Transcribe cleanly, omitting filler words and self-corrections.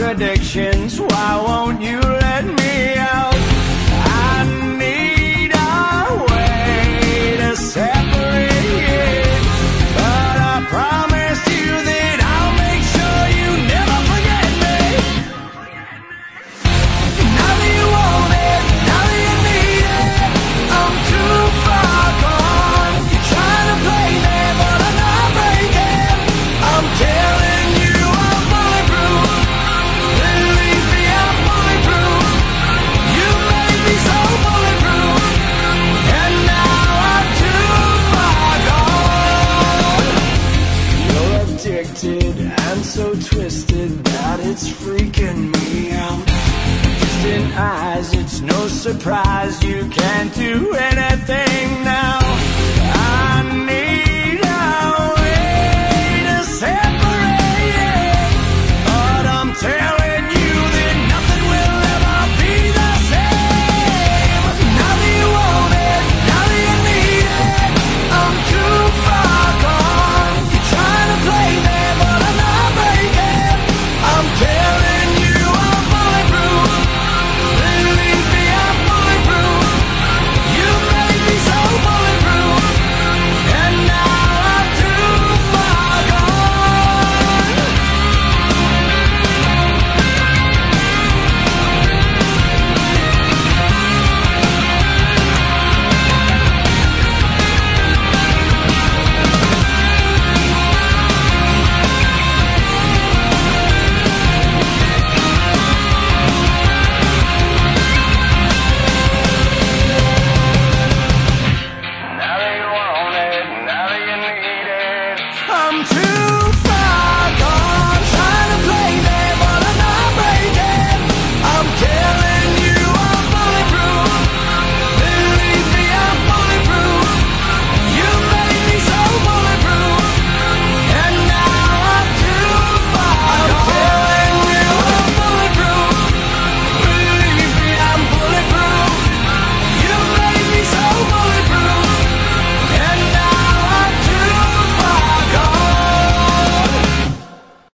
contradictions. Why won't you let me out? I need a way to separate, but I promised you that I'll make sure you never forget me. Now that you want it, now that you need it, I'm too far gone. You're trying to play me, but I'm not breaking. I'm telling you I'm bulletproof. Believe me, I'm bulletproof. You made me so bulletproof, and now I'm too far gone. You're addicted and so twisted that it's freaking me out. Distant eyes, it's no surprise you can't do anything now.